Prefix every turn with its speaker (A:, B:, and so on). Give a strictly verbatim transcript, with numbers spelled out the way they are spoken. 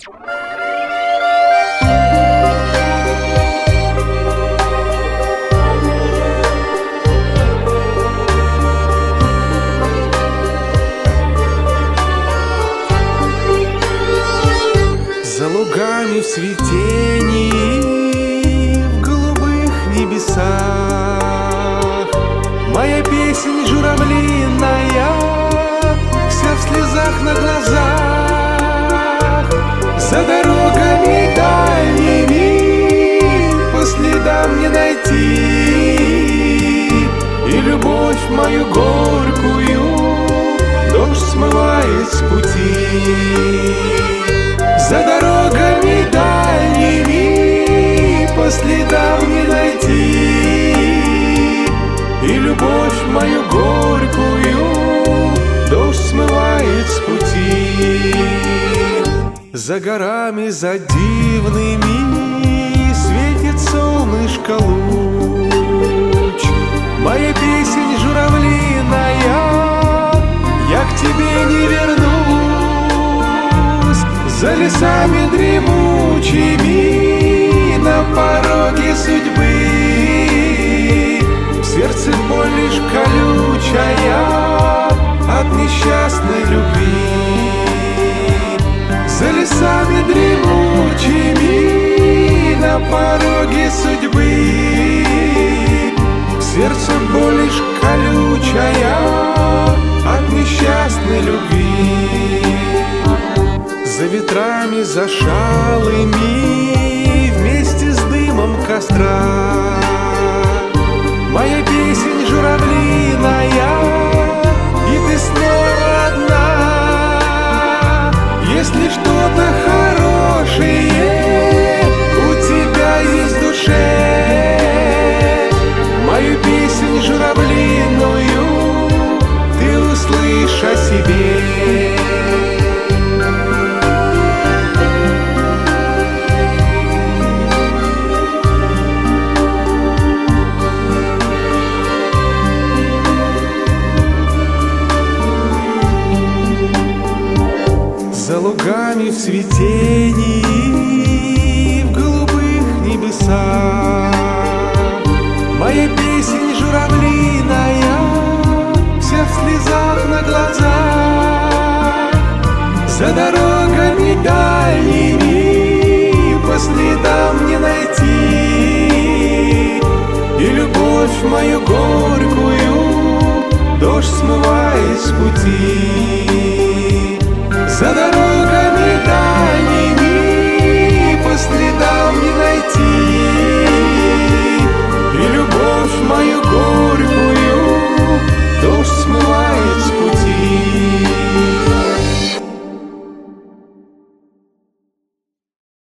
A: За лугами в цветении, в голубых небесах моя песнь журавлиная, вся в слезах на глазах. За дорогами дальними по следам не найти, и любовь мою горькую дождь смывает с пути. За дорогами дальними по следам не найти, и любовь мою горькую дождь смывает с пути. За горами, за дивными светит солнышко луч. Моя песень журавлиная, я к тебе не вернусь. За лесами дремучими на пороге судьбы в сердце боль лишь колючая от несчастной любви. За лесами дремучими на пороге судьбы в сердце боль лишь колючая от несчастной любви. За ветрами, за шалыми вместе с дымом костра моя песень журавлиная, и ты снова одна. Если что-то хорошее у тебя есть в душе, мою песнь журавлиную ты услышь о себе. За лугами в цветении, в голубых небесах моя песень журавлиная, вся в слезах на глазах. За дорогами даль